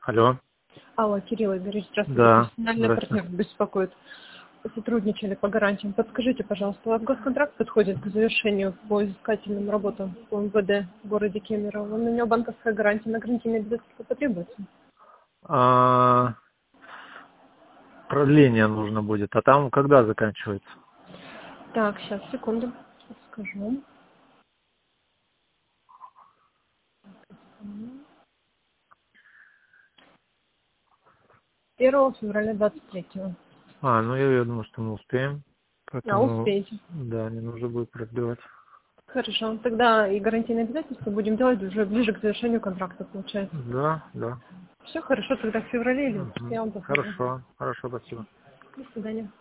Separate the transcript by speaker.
Speaker 1: Алло.
Speaker 2: Алло, Кирилл Игоревич, здравствуйте.
Speaker 1: Да,
Speaker 2: Профессиональный
Speaker 1: здравствуйте.
Speaker 2: партнер беспокоит. Сотрудничали по гарантиям. Подскажите, пожалуйста, у вас госконтракт подходит к завершению по искательным работам по МВД в городе Кемерово? На него банковская гарантия на гарантийные обязательства потребуется?
Speaker 1: А, продление нужно будет. А там когда заканчивается?
Speaker 2: Так, сейчас, секунду. Скажу. 1 февраля 23-го.
Speaker 1: Ну я думаю, что мы успеем.
Speaker 2: А,
Speaker 1: Поэтому,
Speaker 2: успеете.
Speaker 1: да, не нужно будет продлевать.
Speaker 2: Хорошо. Тогда и гарантийные обязательства будем делать уже ближе к завершению контракта, получается.
Speaker 1: Да, да.
Speaker 2: Все хорошо, тогда в феврале или
Speaker 1: Мгм.
Speaker 2: я вам посмотрю.
Speaker 1: Хорошо, хорошо, спасибо.
Speaker 2: До свидания.